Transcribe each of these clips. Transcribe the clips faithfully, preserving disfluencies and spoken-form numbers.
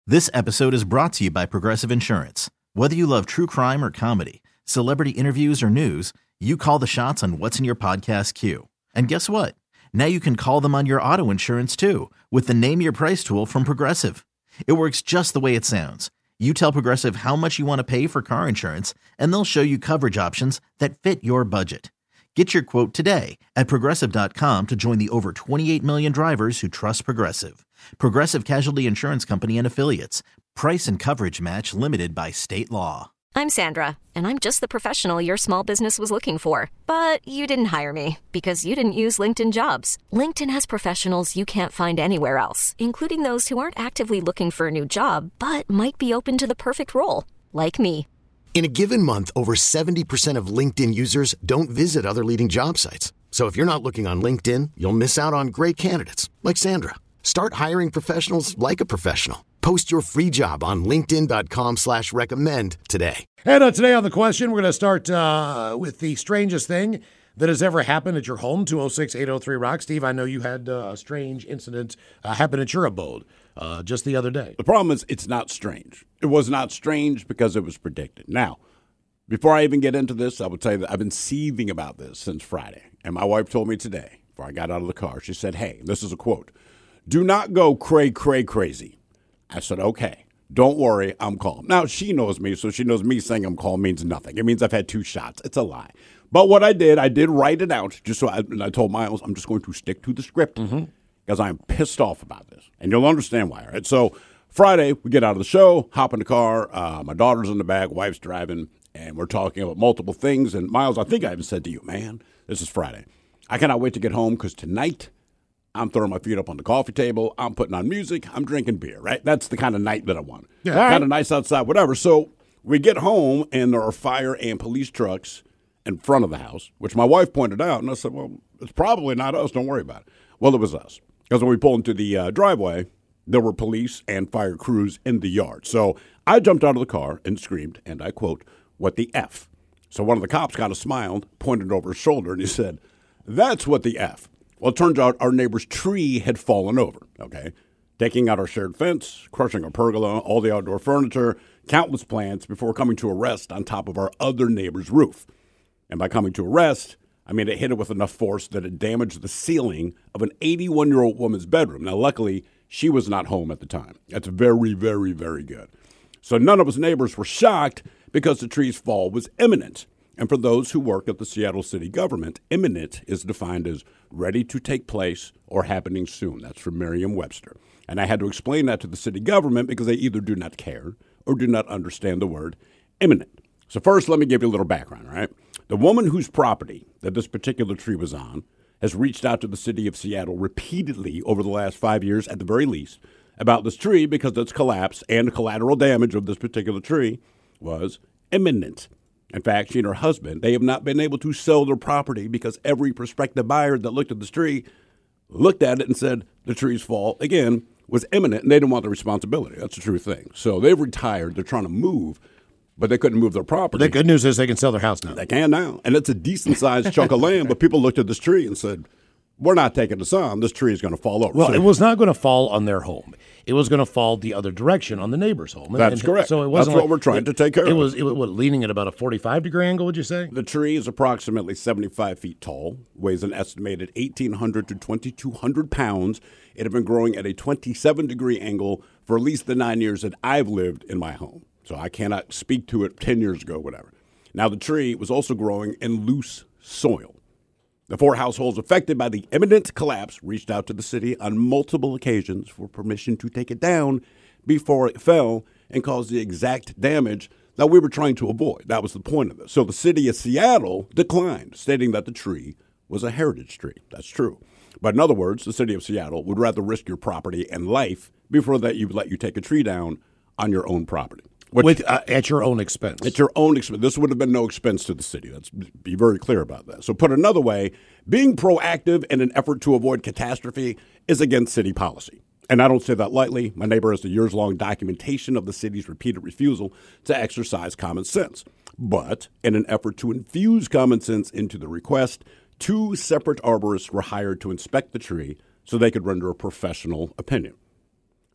This episode is brought to you by Progressive Insurance. Whether you love true crime or comedy, celebrity interviews or news, you call the shots on what's in your podcast queue. And guess what? Now you can call them on your auto insurance too with the Name Your Price tool from Progressive. It works just the way it sounds. You tell Progressive how much you want to pay for car insurance, and they'll show you coverage options that fit your budget. Get your quote today at Progressive dot com to join the over twenty-eight million drivers who trust Progressive. Progressive Casualty Insurance Company and Affiliates. Price and coverage match limited by state law. I'm Sandra, and I'm just the professional your small business was looking for. But you didn't hire me because you didn't use LinkedIn Jobs. LinkedIn has professionals you can't find anywhere else, including those who aren't actively looking for a new job, but might be open to the perfect role, like me. In a given month, over seventy percent of LinkedIn users don't visit other leading job sites. So if you're not looking on LinkedIn, you'll miss out on great candidates like Sandra. Start hiring professionals like a professional. Post your free job on linkedin dot com slash recommend today. And uh, today on The Question, we're going to start uh, with the strangest thing that has ever happened at your home, two oh six, eight oh three, rock. Steve, I know you had uh, a strange incident uh, happen at your abode uh, just the other day. The problem is it's not strange. It was not strange because it was predicted. Now, before I even get into this, I would tell you that I've been seething about this since Friday. And my wife told me today, before I got out of the car, she said, hey, this is a quote, "Do not go cray, cray, crazy." I said, okay, don't worry, I'm calm. Now, she knows me, so she knows me saying I'm calm means nothing. It means I've had two shots. It's a lie. But what I did, I did write it out, just so I, and I told Miles, I'm just going to stick to the script because mm-hmm. I'm pissed off about this. And you'll understand why, all right? So Friday, we get out of the show, hop in the car. Uh, my daughter's in the back, wife's driving, and we're talking about multiple things. And Miles, I think I even said to you, man, this is Friday. I cannot wait to get home because tonight I'm throwing my feet up on the coffee table. I'm putting on music. I'm drinking beer, right? That's the kind of night that I want. Yeah, kind right. of nice outside, whatever. So we get home, and there are fire and police trucks in front of the house, which my wife pointed out. And I said, well, it's probably not us. Don't worry about it. Well, it was us. Because when we pulled into the uh, driveway, there were police and fire crews in the yard. So I jumped out of the car and screamed, and I quote, "What the F?" So one of the cops kind of smiled, pointed over his shoulder, and he said, "That's what the F." Well, it turns out our neighbor's tree had fallen over, okay, taking out our shared fence, crushing our pergola, all the outdoor furniture, countless plants before coming to a rest on top of our other neighbor's roof. And by coming to a rest, I mean it hit it with enough force that it damaged the ceiling of an eighty-one-year-old woman's bedroom. Now, luckily, she was not home at the time. That's very, very, very good. So none of us neighbors were shocked because the tree's fall was imminent. And for those who work at the Seattle city government, imminent is defined as ready to take place or happening soon. That's from Merriam-Webster. And I had to explain that to the city government because they either do not care or do not understand the word imminent. So first, let me give you a little background, all right? The woman whose property that this particular tree was on has reached out to the city of Seattle repeatedly over the last five years, at the very least, about this tree because its collapse and collateral damage of this particular tree was imminent. In fact, she and her husband, they have not been able to sell their property because every prospective buyer that looked at this tree looked at it and said the tree's fall, again, was imminent, and they didn't want the responsibility. That's the true thing. So they've retired. They're trying to move, but they couldn't move their property. But the good news is they can sell their house now. They can now, and it's a decent-sized chunk of land, but people looked at this tree and said, we're not taking this on. This tree is going to fall over. Well, so, it was not going to fall on their home. It was going to fall the other direction on the neighbor's home. That's and, correct. So it wasn't That's what like, we're trying it, to take care it of. Was, it was what, leaning at about a forty-five degree angle, would you say? The tree is approximately seventy-five feet tall, weighs an estimated eighteen hundred to twenty-two hundred pounds. It had been growing at a twenty-seven degree angle for at least the nine years that I've lived in my home. So I cannot speak to it ten years ago, whatever. Now, the tree was also growing in loose soil. The four households affected by the imminent collapse reached out to the city on multiple occasions for permission to take it down before it fell and caused the exact damage that we were trying to avoid. That was the point of this. So the city of Seattle declined, stating that the tree was a heritage tree. That's true. But in other words, the city of Seattle would rather risk your property and life before that you would let you take a tree down on your own property. Which, With, uh, at your own expense. At your own expense. This would have been no expense to the city. Let's be very clear about that. So put another way, being proactive in an effort to avoid catastrophe is against city policy. And I don't say that lightly. My neighbor has the years-long documentation of the city's repeated refusal to exercise common sense. But in an effort to infuse common sense into the request, two separate arborists were hired to inspect the tree so they could render a professional opinion.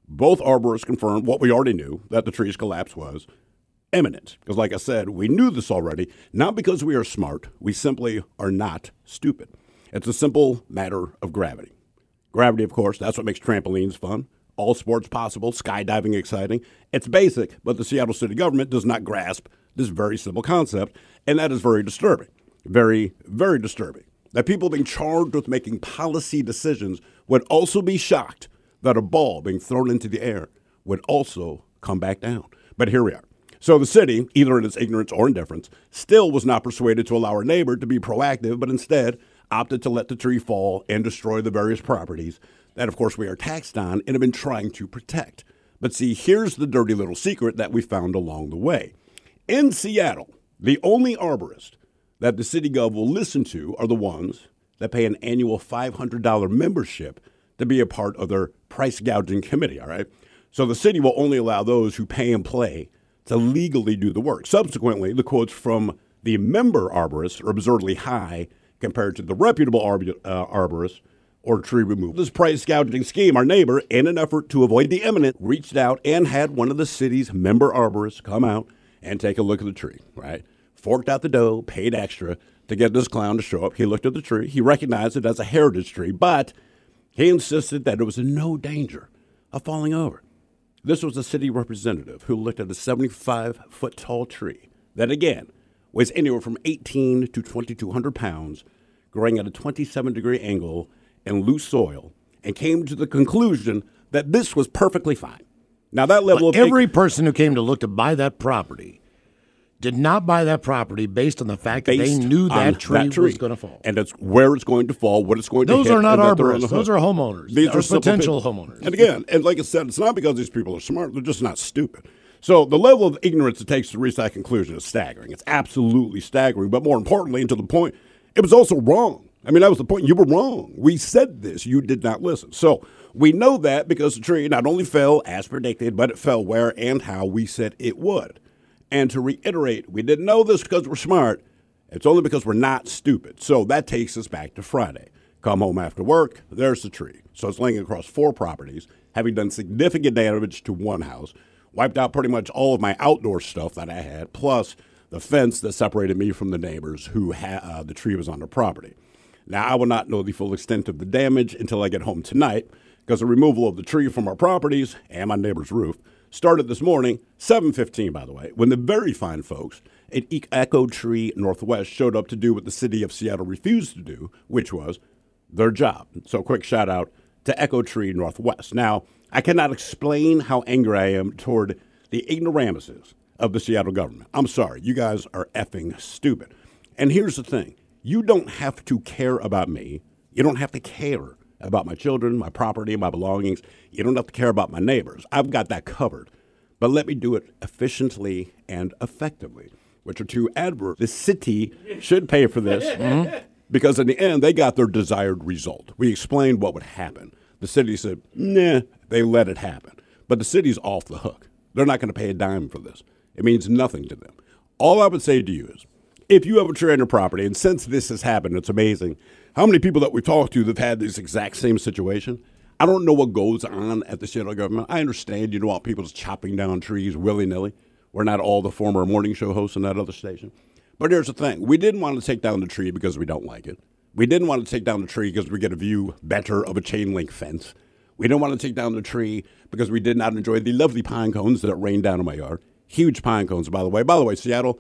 Both arborists confirmed what we already knew, that the tree's collapse was imminent. Because like I said, we knew this already, not because we are smart. We simply are not stupid. It's a simple matter of gravity. Gravity, of course, that's what makes trampolines fun. All sports possible, skydiving exciting. It's basic, but the Seattle city government does not grasp this very simple concept, and that is very disturbing. Very, very disturbing. That people being charged with making policy decisions would also be shocked that a ball being thrown into the air would also come back down. But here we are. So the city, either in its ignorance or indifference, still was not persuaded to allow our neighbor to be proactive, but instead opted to let the tree fall and destroy the various properties that, of course, we are taxed on and have been trying to protect. But see, here's the dirty little secret that we found along the way. In Seattle, the only arborist that the city gov will listen to are the ones that pay an annual five hundred dollars membership to be a part of their price gouging committee, all right? So the city will only allow those who pay and play to legally do the work. Subsequently, the quotes from the member arborists are absurdly high compared to the reputable arb- uh, arborists or tree removal. This price gouging scheme, our neighbor, in an effort to avoid the imminent, reached out and had one of the city's member arborists come out and take a look at the tree, right? Forked out the dough, paid extra to get this clown to show up. He looked at the tree. He recognized it as a heritage tree, but he insisted that it was in no danger of falling over. This was a city representative who looked at a seventy-five foot tall tree that, again, weighs anywhere from eighteen to twenty-two hundred pounds, growing at a twenty-seven degree angle in loose soil, and came to the conclusion that this was perfectly fine. Now, that level but of every person who came to look to buy that property did not buy that property based on the fact that they knew that tree, that tree was going to fall. And it's where it's going to fall, what it's going Those to hit. Those are not arborists. Those are homeowners. These are, are potential people. homeowners. And again, and like I said, it's not because these people are smart. They're just not stupid. So the level of ignorance it takes to reach that conclusion is staggering. It's absolutely staggering. But more importantly, and to the point, it was also wrong. I mean, that was the point. You were wrong. We said this. You did not listen. So we know that because the tree not only fell as predicted, but it fell where and how we said it would. And to reiterate, we didn't know this because we're smart. It's only because we're not stupid. So that takes us back to Friday. Come home after work, there's the tree. So it's laying across four properties, having done significant damage to one house, wiped out pretty much all of my outdoor stuff that I had, plus the fence that separated me from the neighbors who ha- uh, the tree was on their property. Now, I will not know the full extent of the damage until I get home tonight, because the removal of the tree from our properties and my neighbor's roof started this morning, seven fifteen, by the way, when the very fine folks at Echo Tree Northwest showed up to do what the city of Seattle refused to do, which was their job. So quick shout out to Echo Tree Northwest. Now, I cannot explain how angry I am toward the ignoramuses of the Seattle government. I'm sorry. You guys are effing stupid. And here's the thing. You don't have to care about me. You don't have to care about my children, my property, my belongings. You don't have to care about my neighbors. I've got that covered. But let me do it efficiently and effectively, which are two adverbs. The city should pay for this mm-hmm. because in the end, they got their desired result. We explained what would happen. The city said, nah, they let it happen. But the city's off the hook. They're not going to pay a dime for this. It means nothing to them. All I would say to you is, if you have a tree on your property, and since this has happened, it's amazing how many people that we talked to that have had this exact same situation. I don't know what goes on at the Seattle government. I understand you don't want people just chopping down trees willy-nilly. We're not all the former morning show hosts in that other station. But here's the thing. We didn't want to take down the tree because we don't like it. We didn't want to take down the tree because we get a view better of a chain link fence. We didn't want to take down the tree because we did not enjoy the lovely pine cones that rained down in my yard. Huge pine cones, by the way. By the way, Seattle,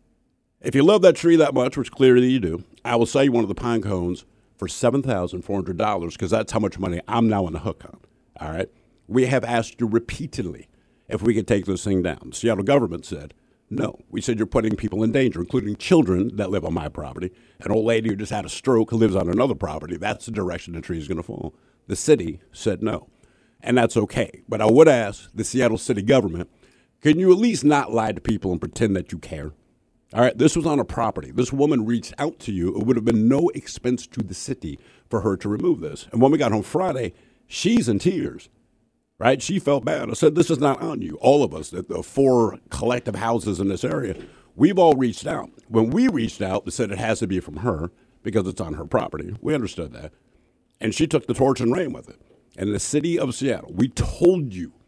if you love that tree that much, which clearly you do, I will sell you one of the pine cones for seven thousand four hundred dollars because that's how much money I'm now on the hook on. All right? We have asked you repeatedly if we could take this thing down. The Seattle government said, no. We said you're putting people in danger, including children that live on my property. An old lady who just had a stroke who lives on another property. That's the direction the tree is going to fall. The city said no. And that's okay. But I would ask the Seattle city government, can you at least not lie to people and pretend that you care? All right, this was on a property. This woman reached out to you. It would have been no expense to the city for her to remove this. And when we got home Friday, she's in tears, right? She felt bad. I said, this is not on you. All of us, the, the four collective houses in this area, we've all reached out. When we reached out, they said it has to be from her because it's on her property. We understood that. And she took the torch and ran with it. And the city of Seattle, we told you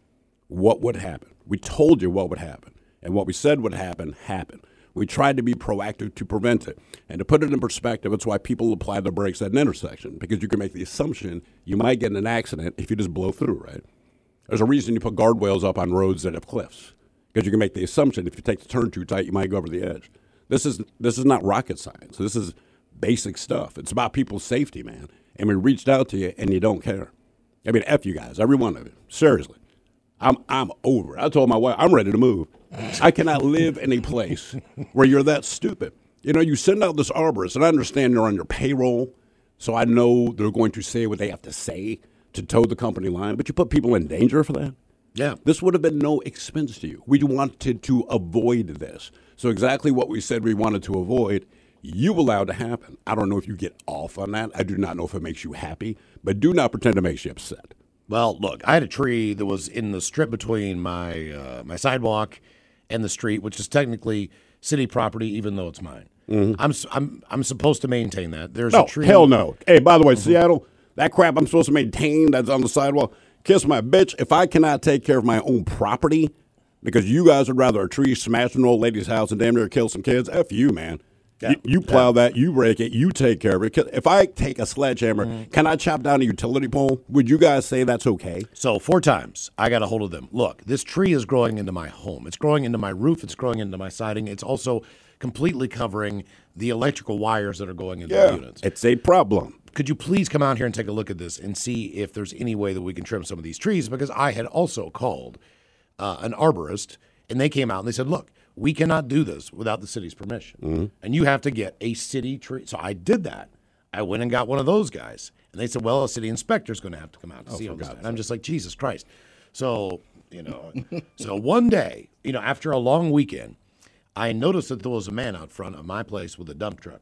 what would happen. We told you what would happen. And what we said would happen, happened. We tried to be proactive to prevent it. And to put it in perspective, it's why people apply the brakes at an intersection, because you can make the assumption you might get in an accident if you just blow through, right? There's a reason you put guardrails up on roads that have cliffs, because you can make the assumption if you take the turn too tight, you might go over the edge. This is this is not rocket science. This is basic stuff. It's about people's safety, man. And we reached out to you, and you don't care. I mean, F you guys, every one of you. Seriously. I'm I'm over it. I told my wife, I'm ready to move. I cannot live in a place where you're that stupid. You know, you send out this arborist, and I understand you're on your payroll, so I know they're going to say what they have to say to toe the company line, but you put people in danger for that? Yeah. This would have been no expense to you. We wanted to avoid this. So exactly what we said we wanted to avoid, you allowed to happen. I don't know if you get off on that. I do not know if it makes you happy, but do not pretend it makes you upset. Well, look, I had a tree that was in the strip between my uh, my sidewalk and the street, which is technically city property, even though it's mine. Mm-hmm. I'm I'm I'm supposed to maintain that. There's no, a tree. Hell no. Hey, by the way, mm-hmm. Seattle, that crap I'm supposed to maintain that's on the sidewalk, kiss my bitch. If I cannot take care of my own property because you guys would rather a tree smash an old lady's house and damn near kill some kids, F you, man. Yeah. You, you plow yeah. that, you rake it, you take care of it. If I take a sledgehammer, mm-hmm. can I chop down a utility pole? Would you guys say that's okay? So four times I got a hold of them. Look, this tree is growing into my home. It's growing into my roof. It's growing into my siding. It's also completely covering the electrical wires that are going into yeah, the units. It's a problem. Could you please come out here and take a look at this and see if there's any way that we can trim some of these trees? Because I had also called uh, an arborist, and they came out and they said, look, we cannot do this without the city's permission. Mm-hmm. And you have to get a city tree. So I did that. I went and got one of those guys. And they said, well, a city inspector's going to have to come out to oh, see all this. And I'm just like, Jesus Christ. So, you know, so one day, you know, after a long weekend, I noticed that there was a man out front of my place with a dump truck.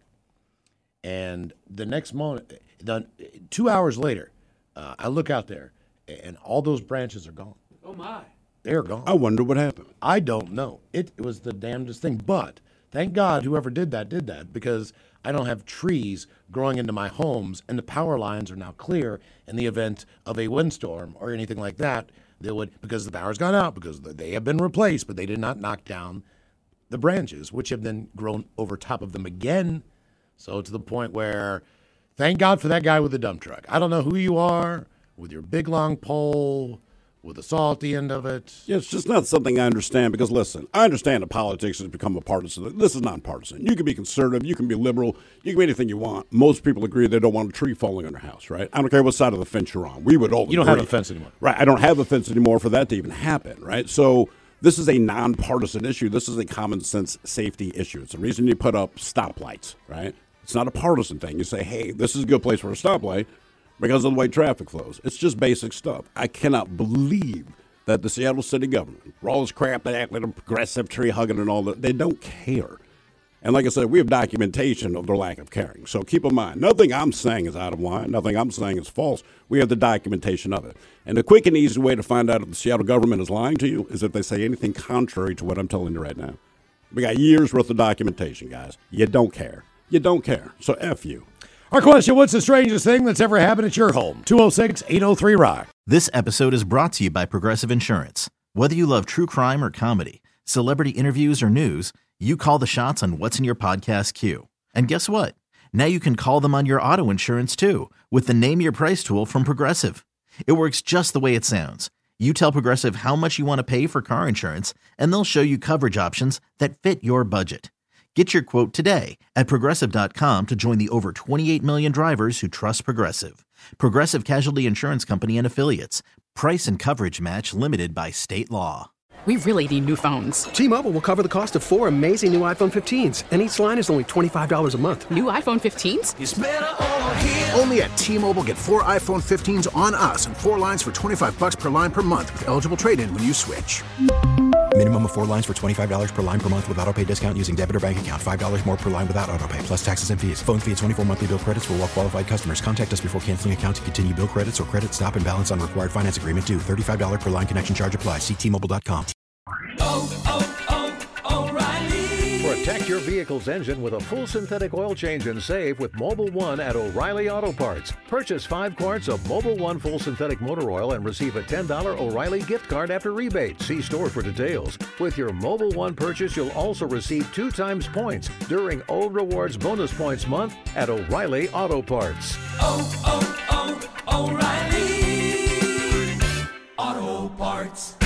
And the next moment, the, two hours later, uh, I look out there, and all those branches are gone. Oh, my. They're gone. I wonder what happened. I don't know. It, it was the damnedest thing. But thank God whoever did that did that, because I don't have trees growing into my homes, and the power lines are now clear in the event of a windstorm or anything like that. They would, because the power's gone out, because they have been replaced, but they did not knock down the branches, which have then grown over top of them again. So to the point where, thank God for that guy with the dump truck. I don't know who you are with your big long pole with a saw at the end of it. Yeah, it's just not something I understand because, listen, I understand that politics has become a partisan. This is nonpartisan. You can be conservative. You can be liberal. You can be anything you want. Most people agree they don't want a tree falling on their house, right? I don't care what side of the fence you're on. We would all You don't agree. have a fence anymore. Right. I don't have a fence anymore for that to even happen, right? So this is a nonpartisan issue. This is a common sense safety issue. It's the reason you put up stoplights, right? It's not a partisan thing. You say, hey, this is a good place for a stoplight because of the way traffic flows. It's just basic stuff. I cannot believe that the Seattle city government, for all this crap, they act like a progressive tree hugging and all that, they don't care. And like I said, we have documentation of their lack of caring. So keep in mind, nothing I'm saying is out of line. Nothing I'm saying is false. We have the documentation of it. And the quick and easy way to find out if the Seattle government is lying to you is if they say anything contrary to what I'm telling you right now. We got years worth of documentation, guys. You don't care. You don't care. So F you. Our question, what's the strangest thing that's ever happened at your home? two oh six, eight oh three, rock. This episode is brought to you by Progressive Insurance. Whether you love true crime or comedy, celebrity interviews or news, you call the shots on what's in your podcast queue. And guess what? Now you can call them on your auto insurance too with the Name Your Price tool from Progressive. It works just the way it sounds. You tell Progressive how much you want to pay for car insurance, and they'll show you coverage options that fit your budget. Get your quote today at Progressive dot com to join the over twenty-eight million drivers who trust Progressive. Progressive Casualty Insurance Company and Affiliates. Price and coverage match limited by state law. We really need new phones. T-Mobile will cover the cost of four amazing new iPhone fifteens, and each line is only twenty-five dollars a month. New iPhone fifteens? It's better over here. Only at T-Mobile, get four iPhone fifteens on us and four lines for twenty-five dollars per line per month with eligible trade-in when you switch. Minimum of four lines for twenty-five dollars per line per month with autopay discount using debit or bank account. five dollars more per line without autopay, plus taxes and fees. Phone fee at twenty-four monthly bill credits for well-qualified customers. Contact us before canceling account to continue bill credits or credit stop and balance on required finance agreement due. thirty-five dollars per line connection charge applies. See T Mobile dot com. Oh, oh, oh, O'Reilly. For a Protect your vehicle's engine with a full synthetic oil change and save with Mobil one at O'Reilly Auto Parts. Purchase five quarts of Mobil one full synthetic motor oil and receive a ten dollars O'Reilly gift card after rebate. See store for details. With your Mobil one purchase, you'll also receive two times points during O Rewards Bonus Points Month at O'Reilly Auto Parts. Oh, oh, oh, O'Reilly Auto Parts.